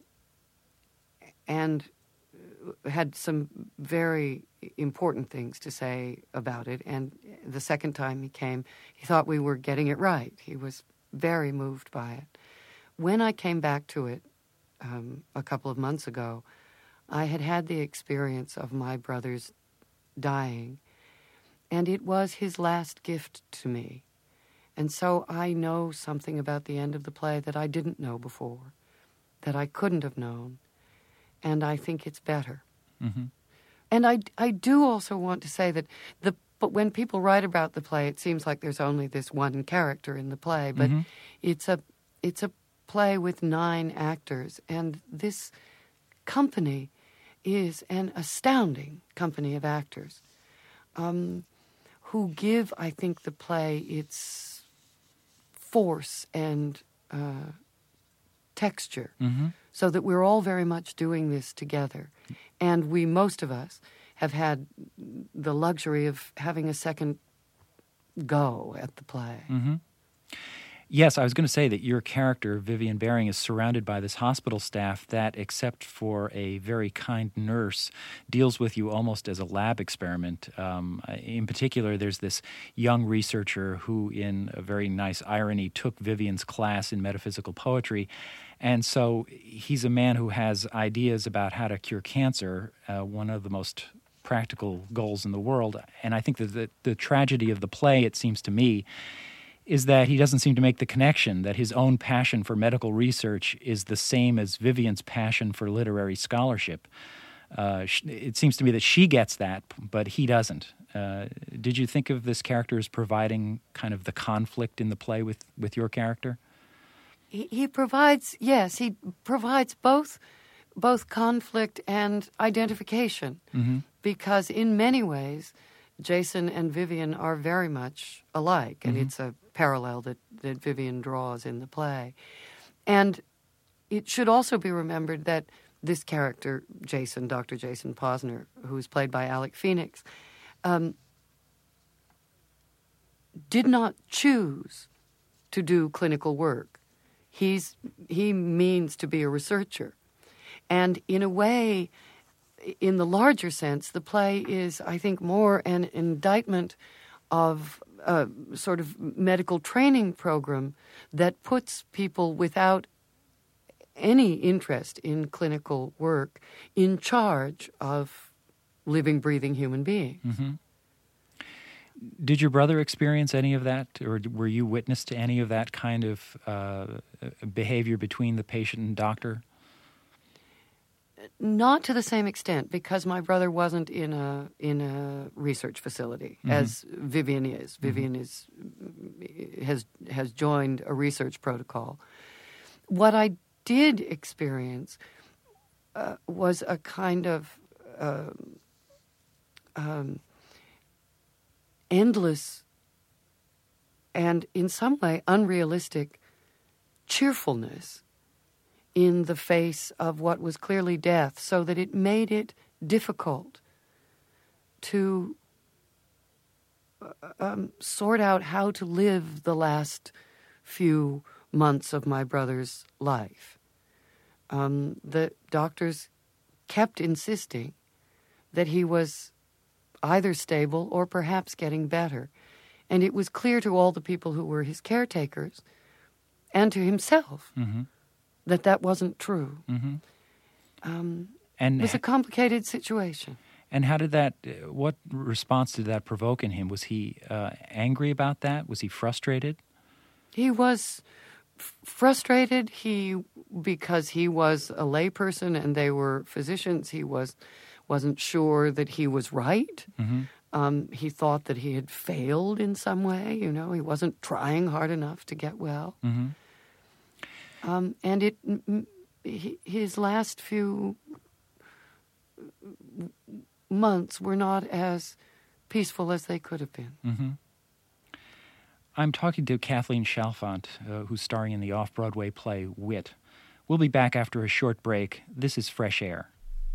and had some very important things to say about it. And the second time he came, he thought we were getting it right. He was very moved by it. When I came back to it um, a couple of months ago, I had had the experience of my brother's dying, and it was his last gift to me. And so I know something about the end of the play that I didn't know before, that I couldn't have known, and I think it's better. Mm-hmm. And I, I do also want to say that the but when people write about the play, it seems like there's only this one character in the play, but mm-hmm. it's a it's a play with nine actors, and this company is an astounding company of actors um, who give, I think, the play its force and uh, texture, mm-hmm. so that we're all very much doing this together. And we, most of us, have had the luxury of having a second go at the play. Mm-hmm. Yes, I was going to say that your character, Vivian Baring, is surrounded by this hospital staff that, except for a very kind nurse, deals with you almost as a lab experiment. Um, in particular, there's this young researcher who, in a very nice irony, took Vivian's class in metaphysical poetry. And so he's a man who has ideas about how to cure cancer, uh, one of the most practical goals in the world. And I think that the, the tragedy of the play, it seems to me, is that he doesn't seem to make the connection that his own passion for medical research is the same as Vivian's passion for literary scholarship. Uh, it seems to me that she gets that, but he doesn't. Uh, did you think of this character as providing kind of the conflict in the play with, with your character? He, he provides, yes, he provides both both conflict and identification, mm-hmm. because in many ways, Jason and Vivian are very much alike, and mm-hmm. it's a parallel that, that Vivian draws in the play. And it should also be remembered that this character, Jason, Doctor Jason Posner, who is played by Alec Phoenix, um, did not choose to do clinical work. He's he means to be a researcher. And in a way, in the larger sense, the play is, I think, more an indictment of a sort of medical training program that puts people without any interest in clinical work in charge of living, breathing human beings. Mm-hmm. Did your brother experience any of that, or were you witness to any of that kind of uh, behavior between the patient and doctor? Not to the same extent, because my brother wasn't in a in a research facility mm-hmm. as Vivian is. Vivian mm-hmm. is has has joined a research protocol. What I did experience uh, was a kind of uh, um, endless and, in some way, unrealistic cheerfulness in the face of what was clearly death, so that it made it difficult to um, sort out how to live the last few months of my brother's life. Um, the doctors kept insisting that he was either stable or perhaps getting better. And it was clear to all the people who were his caretakers and to himself mm-hmm. that that wasn't true. Mm-hmm. Um, and it was a complicated situation. And how did that, what response did that provoke in him? Was he uh, angry about that? Was he frustrated? He was f- frustrated he because he was a layperson and they were physicians. He was, wasn't sure that he was right. Mm-hmm. Um, he thought that he had failed in some way. You know, he wasn't trying hard enough to get well. Mm-hmm. Um, and it, m- m- his last few months were not as peaceful as they could have been. Mm-hmm. I'm talking to Kathleen Chalfant, uh, who's starring in the off-Broadway play Wit. We'll be back after a short break. This is Fresh Air.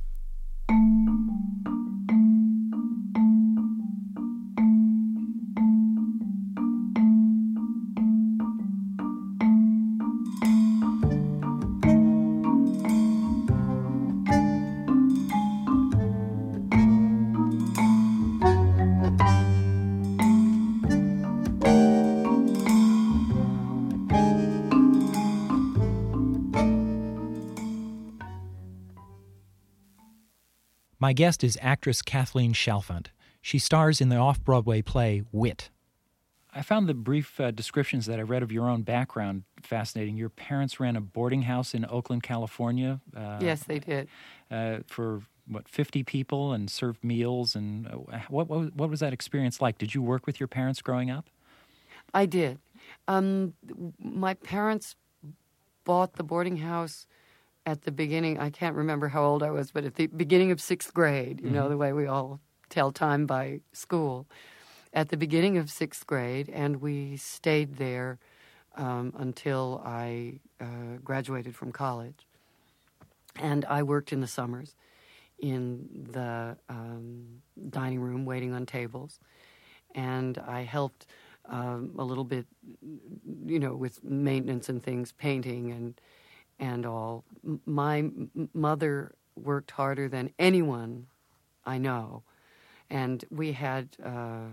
My guest is actress Kathleen Chalfant. She stars in the off-Broadway play Wit. I found the brief uh, descriptions that I read of your own background fascinating. Your parents ran a boarding house in Oakland, California. Uh, yes, they did. Uh, for, what, fifty people, and served meals. And uh, what, what, what was that experience like? Did you work with your parents growing up? I did. Um, my parents bought the boarding house at the beginning. I can't remember how old I was, but at the beginning of sixth grade, you mm-hmm. know, the way we all tell time by school, at the beginning of sixth grade, and we stayed there um, until I uh, graduated from college. And I worked in the summers in the um, dining room waiting on tables, and I helped um, a little bit, you know, with maintenance and things, painting and and all. My m- mother worked harder than anyone I know, and we had uh,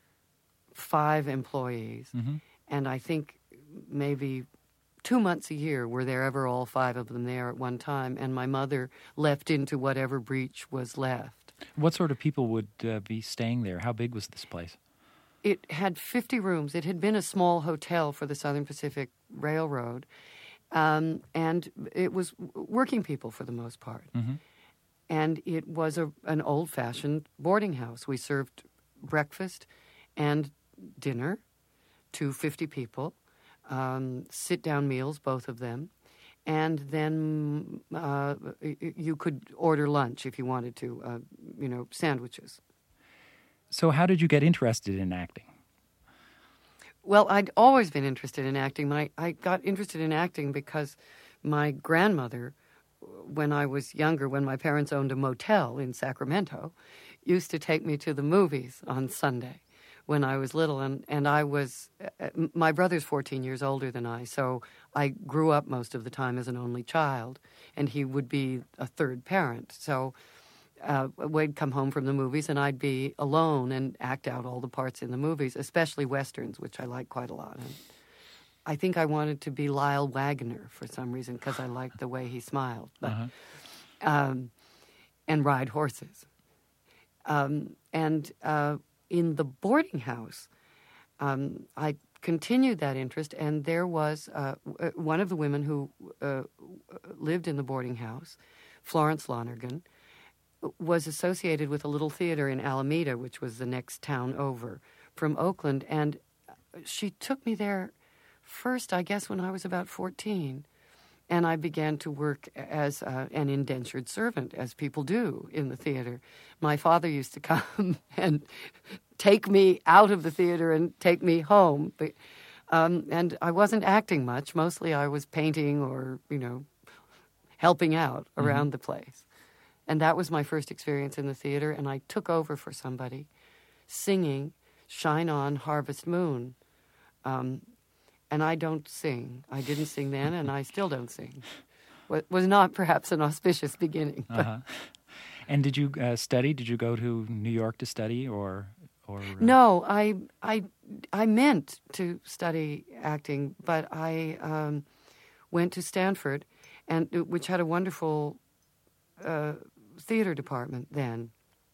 five employees, mm-hmm. and I think maybe two months a year were there ever all five of them there at one time, and my mother left into whatever breach was left. What sort of people would uh, be staying there? How big was this place? It had fifty rooms. It had been a small hotel for the Southern Pacific Railroad, Um, and it was working people for the most part. Mm-hmm. And it was a, an old-fashioned boarding house. We served breakfast and dinner to fifty people, um, sit-down meals, both of them. And then uh, you could order lunch if you wanted to, uh, you know, sandwiches. So how did you get interested in acting? Well, I'd always been interested in acting. I, I got interested in acting because my grandmother, when I was younger, when my parents owned a motel in Sacramento, used to take me to the movies on Sunday when I was little. And, and I was, uh, my brother's fourteen years older than I, so I grew up most of the time as an only child, and he would be a third parent. So Uh, we'd come home from the movies, and I'd be alone and act out all the parts in the movies, especially Westerns, which I like quite a lot. And I think I wanted to be Lyle Waggoner for some reason, because I liked the way he smiled. But, uh-huh. um, and ride horses. Um, and uh, in the boarding house, um, I continued that interest, and there was uh, one of the women who uh, lived in the boarding house, Florence Lonergan, was associated with a little theater in Alameda, which was the next town over from Oakland, and she took me there first, I guess, when I was about fourteen, and I began to work as uh, an indentured servant, as people do in the theater. My father used to come and take me out of the theater and take me home, but, um, and I wasn't acting much. Mostly I was painting or, you know, helping out around mm-hmm. the place. And that was my first experience in the theater, and I took over for somebody singing Shine On, Harvest Moon. Um, and I don't sing. I didn't sing then, and I still don't sing. It was not perhaps an auspicious beginning. Uh-huh. And did you uh, study? Did you go to New York to study, or... or uh... No, I, I, I meant to study acting, but I um, went to Stanford, and which had a wonderful... Uh, theater department then.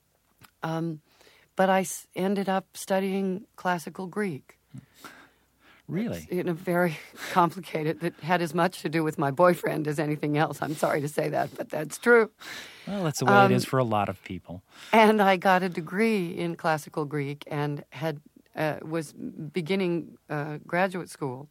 Um, but I s- ended up studying classical Greek. Really? In a very complicated, that had as much to do with my boyfriend as anything else. I'm sorry to say that, but that's true. Well, that's the way um, it is for a lot of people. And I got a degree in classical Greek and had uh, was beginning uh, graduate school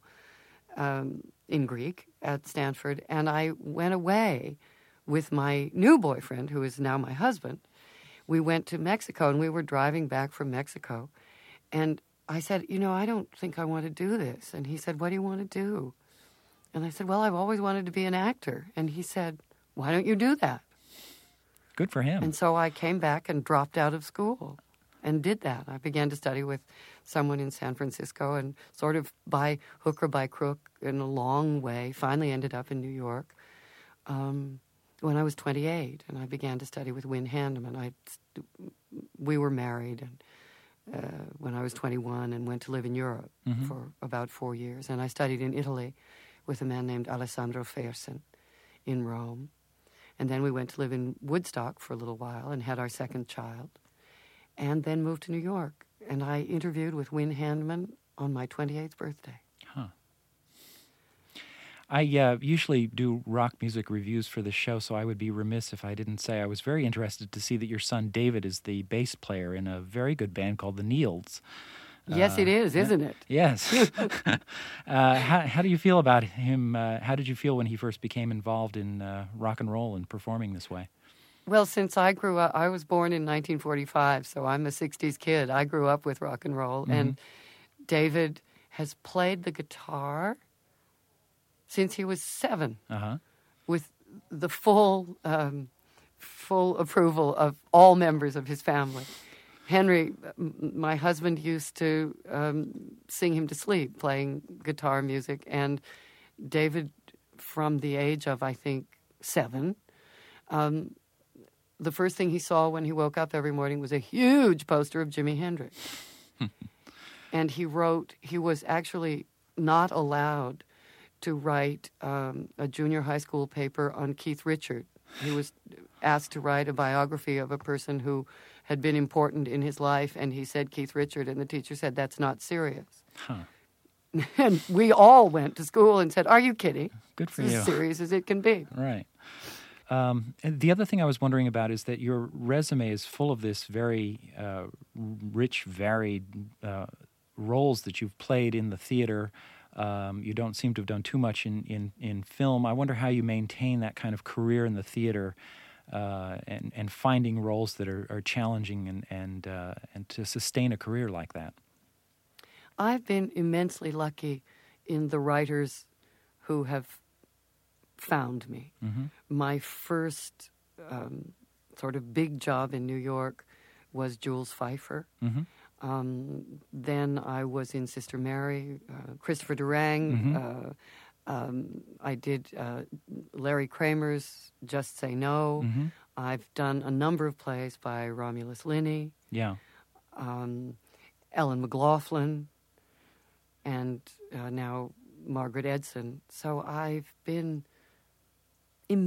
um, in Greek at Stanford, and I went away with my new boyfriend, who is now my husband. We went to Mexico, and we were driving back from Mexico. And I said, you know, I don't think I want to do this. And he said, what do you want to do? And I said, well, I've always wanted to be an actor. And he said, why don't you do that? Good for him. And so I came back and dropped out of school and did that. I began to study with someone in San Francisco and sort of by hook or by crook in a long way, finally ended up in New York. Um... when I was twenty-eight, and I began to study with Wynne Handeman. I, we were married and, uh, when I was twenty-one and went to live in Europe mm-hmm. for about four years. And I studied in Italy with a man named Alessandro Fersen in Rome. And then we went to live in Woodstock for a little while and had our second child, and then moved to New York. And I interviewed with Wynne Handeman on my twenty-eighth birthday. Huh. I uh, usually do rock music reviews for the show, so I would be remiss if I didn't say I was very interested to see that your son David is the bass player in a very good band called the Neils. Yes, uh, it is, isn't it? Yes. uh, how, how do you feel about him? Uh, how did you feel when he first became involved in uh, rock and roll and performing this way? Well, since I grew up, I was born in nineteen forty-five, so I'm a sixties kid. I grew up with rock and roll, mm-hmm. and David has played the guitar since he was seven, uh-huh. with the full um, full approval of all members of his family. Henry, my husband, used to um, sing him to sleep, playing guitar music, and David, from the age of, I think, seven, um, the first thing he saw when he woke up every morning was a huge poster of Jimi Hendrix. And he wrote, he was actually not allowed to write um, a junior high school paper on Keith Richard. He was asked to write a biography of a person who had been important in his life, and he said Keith Richard, and the teacher said, that's not serious. Huh. And we all went to school and said, are you kidding? Good for it's you. As serious as it can be. Right. Um, and the other thing I was wondering about is that your resume is full of this very uh, rich, varied uh, roles that you've played in the theater. Um, you don't seem to have done too much in, in, in film. I wonder how you maintain that kind of career in the theater uh, and, and finding roles that are, are challenging and, and, uh, and to sustain a career like that. I've been immensely lucky in the writers who have found me. Mm-hmm. My first um, sort of big job in New York was Jules Feiffer. Mm-hmm. Um, then I was in Sister Mary, uh, Christopher Durang. Mm-hmm. Uh, um, I did uh, Larry Kramer's Just Say No. Mm-hmm. I've done a number of plays by Romulus Linney. Yeah. Um, Ellen McLaughlin, and uh, now Margaret Edson. So I've been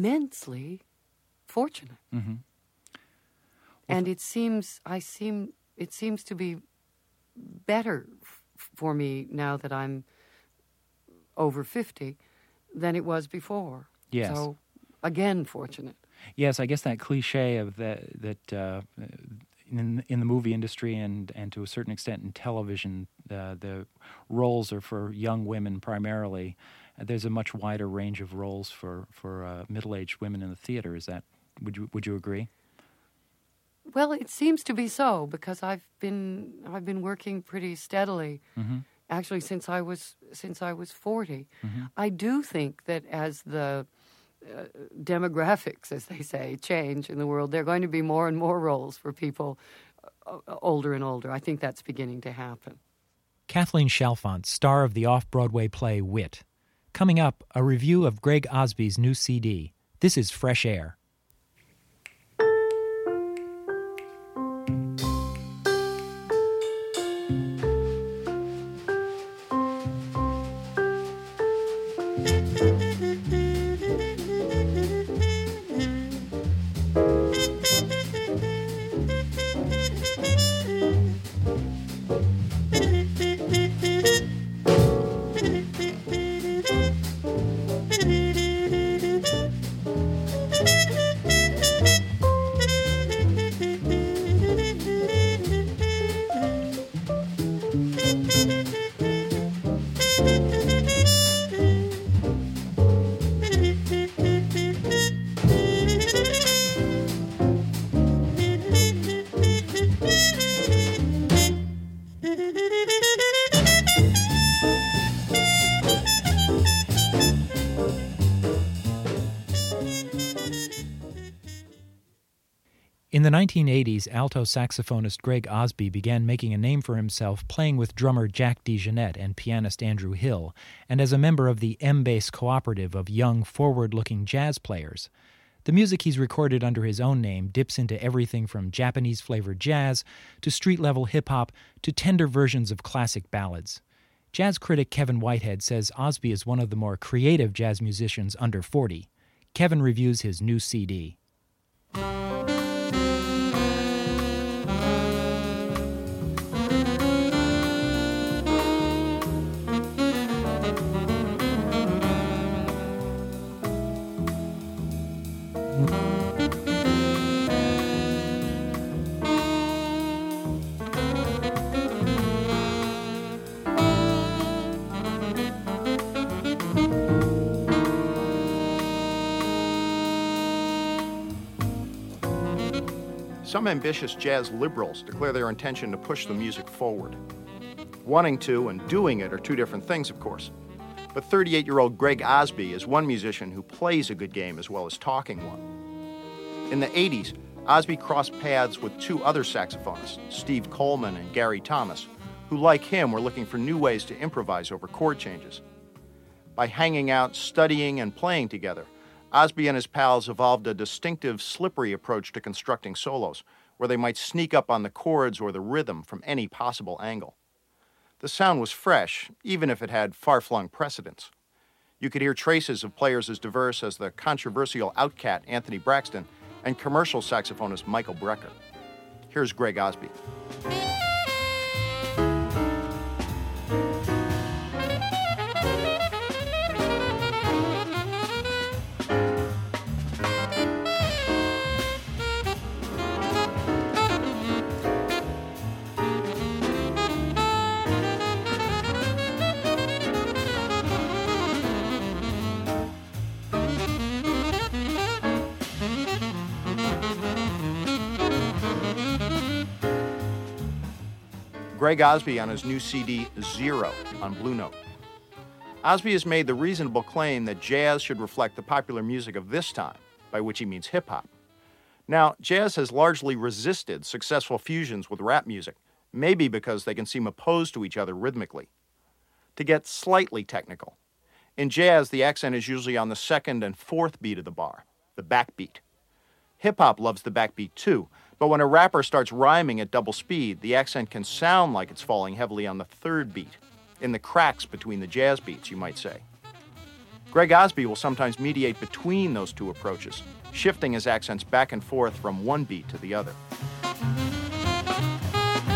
immensely fortunate. Mm-hmm. Well, and it seems, I seem it seems to be better f- for me now that I'm over fifty than it was before. Yes. So, again, fortunate. Yes, I guess that cliche of that that uh, in in the movie industry and, and to a certain extent in television, uh, the roles are for young women primarily. Uh, there's a much wider range of roles for for uh, middle-aged women in the theater. Is that would you would you agree? Well, it seems to be so because I've been I've been working pretty steadily, Mm-hmm. actually since I was since I was forty. Mm-hmm. I do think that as the uh, demographics, as they say, change in the world, there are going to be more and more roles for people uh, older and older. I think that's beginning to happen. Kathleen Chalfant, star of the off-Broadway play Wit. Coming up, a review of Greg Osby's new C D. This is Fresh Air. In the nineteen eighties, alto saxophonist Greg Osby began making a name for himself playing with drummer Jack DeJohnette and pianist Andrew Hill, and as a member of the M-Bass cooperative of young, forward-looking jazz players. The music he's recorded under his own name dips into everything from Japanese-flavored jazz to street-level hip-hop to tender versions of classic ballads. Jazz critic Kevin Whitehead says Osby is one of the more creative jazz musicians under forty. Kevin reviews his new C D. Some ambitious jazz liberals declare their intention to push the music forward. Wanting to and doing it are two different things, of course. But thirty-eight-year-old Greg Osby is one musician who plays a good game as well as talking one. In the eighties, Osby crossed paths with two other saxophonists, Steve Coleman and Gary Thomas, who, like him, were looking for new ways to improvise over chord changes. By hanging out, studying, and playing together, Osby and his pals evolved a distinctive, slippery approach to constructing solos, where they might sneak up on the chords or the rhythm from any possible angle. The sound was fresh, even if it had far-flung precedents. You could hear traces of players as diverse as the controversial outcat Anthony Braxton and commercial saxophonist Michael Brecker. Here's Greg Osby. Greg Osby on his new C D, Zero, on Blue Note. Osby has made the reasonable claim that jazz should reflect the popular music of this time, by which he means hip-hop. Now, jazz has largely resisted successful fusions with rap music, maybe because they can seem opposed to each other rhythmically. To get slightly technical, in jazz, the accent is usually on the second and fourth beat of the bar, the backbeat. Hip-hop loves the backbeat too, but when a rapper starts rhyming at double speed, the accent can sound like it's falling heavily on the third beat, in the cracks between the jazz beats, you might say. Greg Osby will sometimes mediate between those two approaches, shifting his accents back and forth from one beat to the other.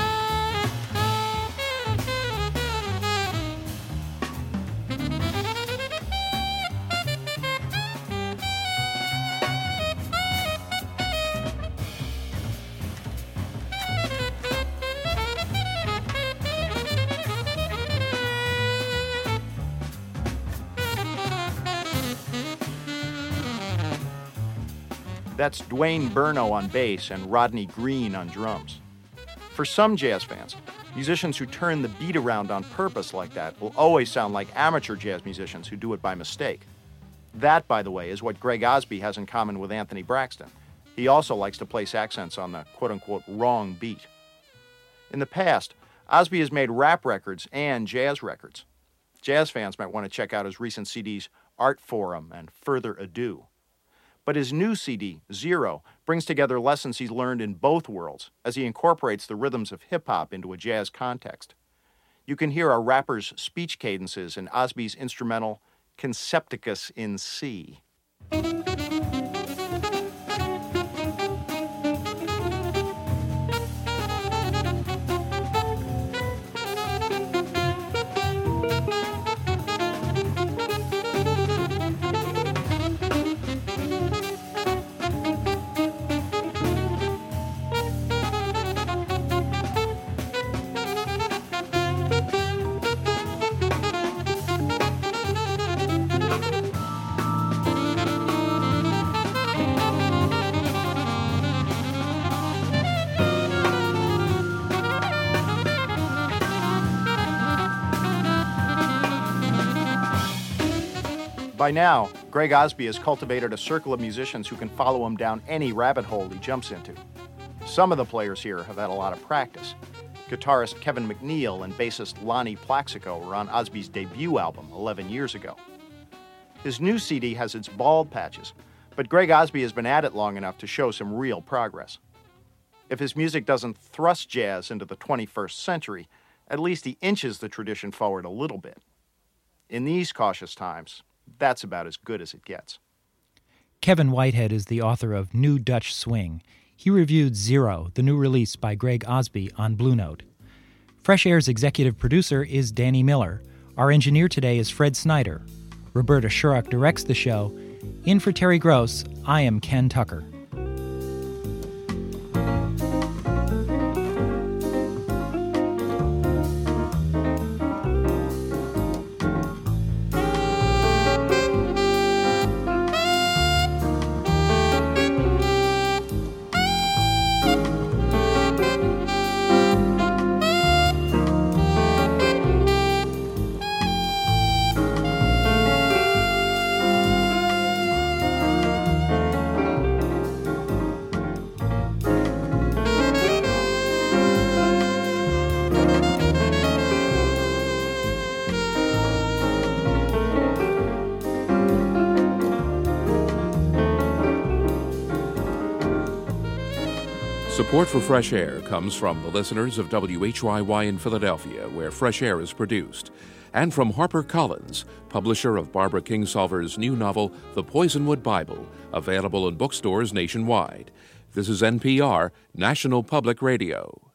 That's Dwayne Burno on bass and Rodney Green on drums. For some jazz fans, musicians who turn the beat around on purpose like that will always sound like amateur jazz musicians who do it by mistake. That, by the way, is what Greg Osby has in common with Anthony Braxton. He also likes to place accents on the quote-unquote wrong beat. In the past, Osby has made rap records and jazz records. Jazz fans might want to check out his recent C Ds Art Forum and Further Ado. But his new C D, Zero, brings together lessons he's learned in both worlds as he incorporates the rhythms of hip-hop into a jazz context. You can hear a rapper's speech cadences in Osby's instrumental Concepticus in C. By now, Greg Osby has cultivated a circle of musicians who can follow him down any rabbit hole he jumps into. Some of the players here have had a lot of practice. Guitarist Kevin McNeil and bassist Lonnie Plaxico were on Osby's debut album eleven years ago. His new C D has its bald patches, but Greg Osby has been at it long enough to show some real progress. If his music doesn't thrust jazz into the twenty-first century, at least he inches the tradition forward a little bit. In these cautious times, that's about as good as it gets. Kevin Whitehead is the author of New Dutch Swing. He reviewed Zero, the new release by Greg Osby, on Blue Note. Fresh Air's executive producer is Danny Miller. Our engineer today is Fred Snyder. Roberta Shurrock directs the show. In for Terry Gross, I am Ken Tucker. Support for Fresh Air comes from the listeners of W H Y Y in Philadelphia, where Fresh Air is produced, and from HarperCollins, publisher of Barbara Kingsolver's new novel, The Poisonwood Bible, available in bookstores nationwide. This is N P R, National Public Radio.